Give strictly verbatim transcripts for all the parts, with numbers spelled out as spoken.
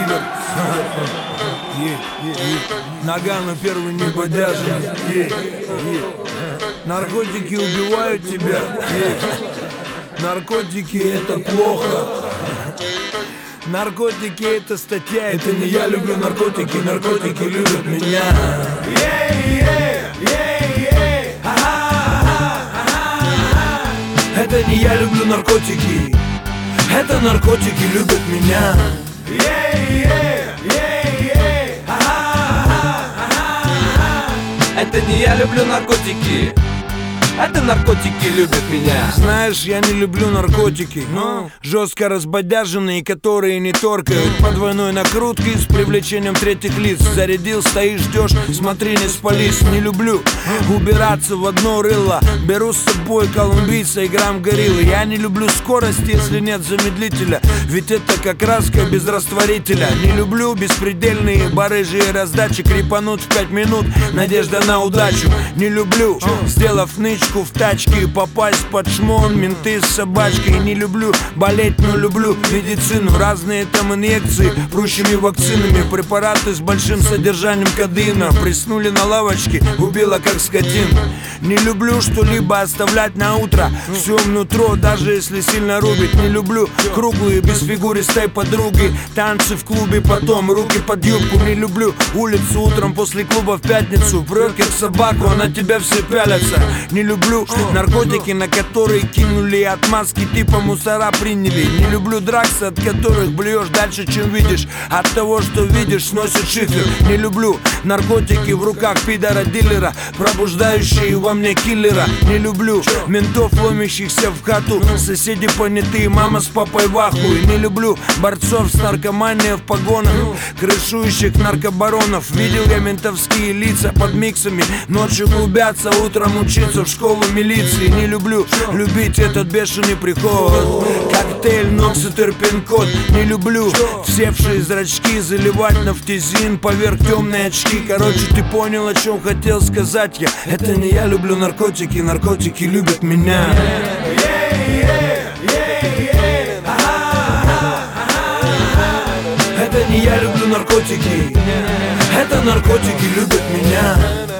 пидор. Нагано первый не подержанный. Наркотики убивают тебя. Наркотики это плохо. Наркотики это статья. Это не я люблю наркотики, наркотики любят меня. Это не я люблю наркотики, это наркотики любят меня. Это не я люблю наркотики, это наркотики любят меня. Знаешь, я не люблю наркотики, но жестко разбодяженные, которые не торкают. По двойной накрутке с привлечением третьих лиц. Зарядил, стоишь, ждешь, смотри, не спались. Не люблю убираться в одно рыло. Беру с собой колумбийца и грамм гориллы. Я не люблю скорость, если нет замедлителя, ведь это как краска без растворителя. Не люблю беспредельные барыжи и раздачи. Крепануть в пять минут, надежда на удачу. Не люблю, сделав нычку в тачке, попасть под шмон, менты с собачкой. Не люблю болеть, но люблю медицину. Разные там инъекции, прущими вакцинами. Препараты с большим содержанием кодеина. Приснули на лавочке, убила как скотин. Не люблю что-либо оставлять на утро. Все внутро, даже если сильно рубит. Не люблю круглые, бесфигуристой подруги. Танцы в клубе потом, руки под юбку. Не люблю улицу утром после клуба в пятницу. Прет как собаку, а на тебя все пялятся. Не люблю наркотики, на которые кинули отмазки, типа мусора приняли. Не люблю драксы, от которых блюешь дальше, чем видишь. От того, что видишь, сносит шифер. Не люблю наркотики в руках пидора-дилера, пробуждающие во мне киллера. Не люблю ментов, ломящихся в хату. Соседи понятые, мама с папой в ахуе. Не люблю борцов с наркоманией в погонах, крышующих наркобаронов. Видел я ментовские лица под миксами. Ночью клубятся, утром учиться в школу милиции. Не люблю любить этот бешеный приход. Коктейль, нокс и терпин-код. Не люблю всевшие зрачки заливать нафтизин поверх темной очки. Короче, ты понял, о чем хотел сказать я. Это не я люблю наркотики, наркотики любят меня. Это не я люблю наркотики, это наркотики любят меня.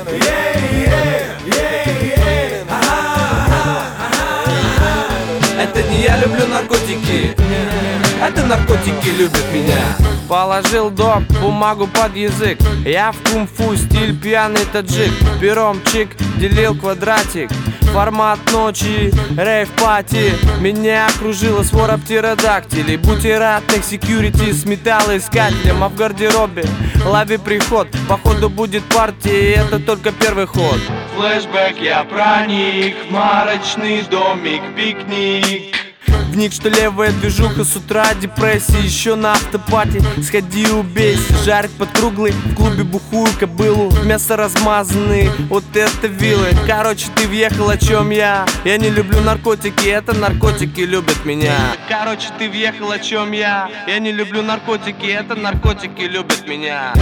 Это не я люблю наркотики, это наркотики любят меня. Положил доп, бумагу под язык. Я в кунг-фу, стиль пьяный таджик. Пером чик, делил квадратик. Формат ночи, рейв-пати. Меня окружила свора птеродактилей. Бутератных секьюрити с металлоискателем. А в гардеробе лови приход. Походу будет партия, и это только первый ход. Флэшбэк, я проник в марочный домик, пикник. Вник, что левая движуха с утра, депрессия, еще на автопате. Сходи убейся, жарить под круглый, в клубе бухую кобылу, мясо размазанные, вот это вилы. Короче, ты въехал, о чем я. Я не люблю наркотики, это наркотики любят меня. Короче, ты въехал, о чем я. Я не люблю наркотики, это наркотики любят меня.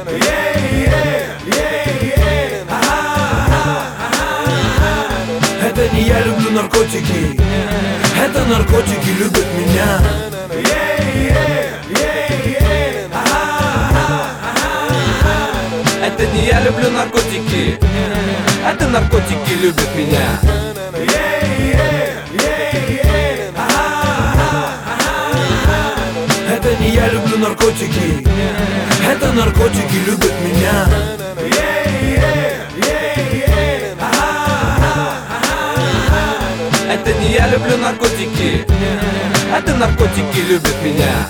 Это не я люблю наркотики, это наркотики любят меня. Это не я люблю наркотики, это наркотики любят меня. Это не я люблю наркотики, это наркотики любят меня. Это не я люблю наркотики, это наркотики любят меня.